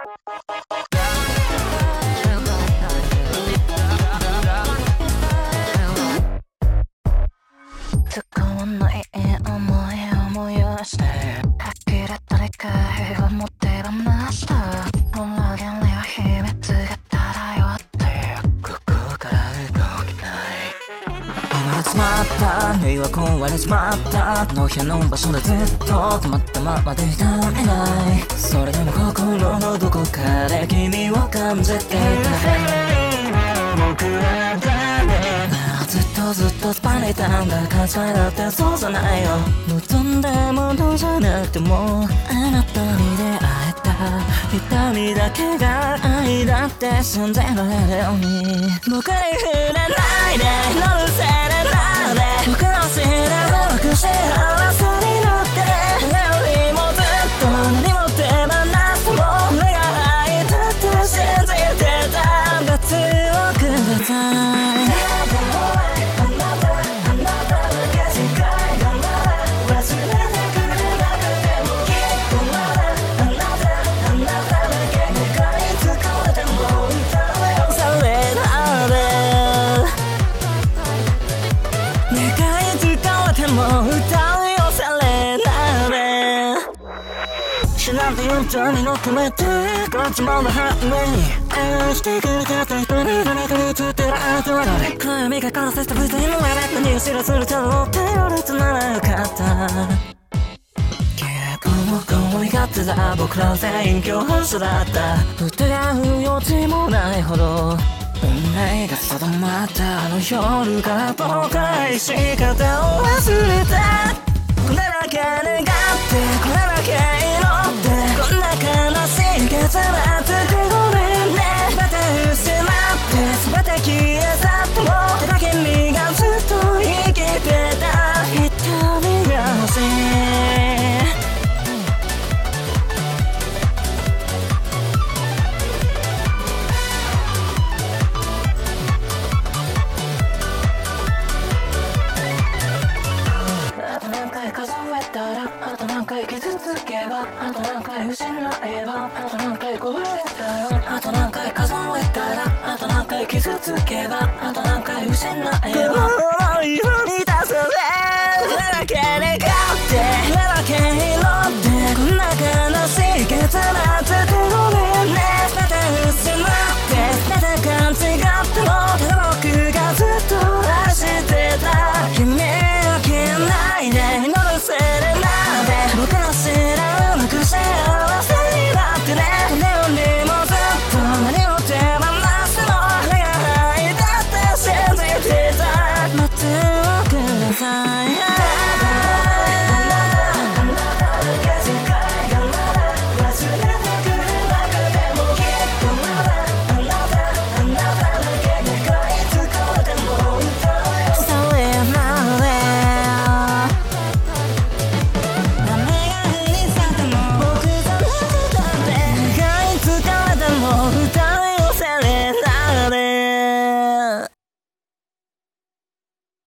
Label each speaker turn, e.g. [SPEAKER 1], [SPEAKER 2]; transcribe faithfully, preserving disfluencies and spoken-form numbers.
[SPEAKER 1] 突っ込まない思い思いをして呆れ誰かを持ってらました裏切りは秘密が漂ってここから動けない生まれちまった目は壊れちまったあの部屋の場所でずっと止まったままでいられないそれでも心のどこかで君を感じていた僕は誰ずっとずっとスパネたんだ勘違いだってそうじゃないよ望んだものじゃなくてもあなたに出会えた痛みだけが愛だって信じられるように僕に触れないで乗るせいでなんで僕の知らなく幸せになって何よりもずっと何も手放すも俺が愛だって信じてたんだ強く出たいなんて言ったに乗ってめてこっちものハイウェイ愛してくれた人に誰かにつってるあなたは誰暗闇が殺させた不正のまで何を知らずると思って俺とならよかった結構思い勝手だ僕ら全員共犯者だった疑う余地もないほど運命が定まったあの夜から僕は愛し方を忘れたこれだけ願ってこれだけ祈ってこんな悲しい結末でごめんねまた失って全て消え去ってもただ君がずっと生きてた瞳が欲しいあと何回数えたらあと何回傷つけばあと何回失えばあと何回壊れたらあと何回数えたらあと何回傷つけばあと何回失えばこの思いを満たすねこれだけ願ってこれだけ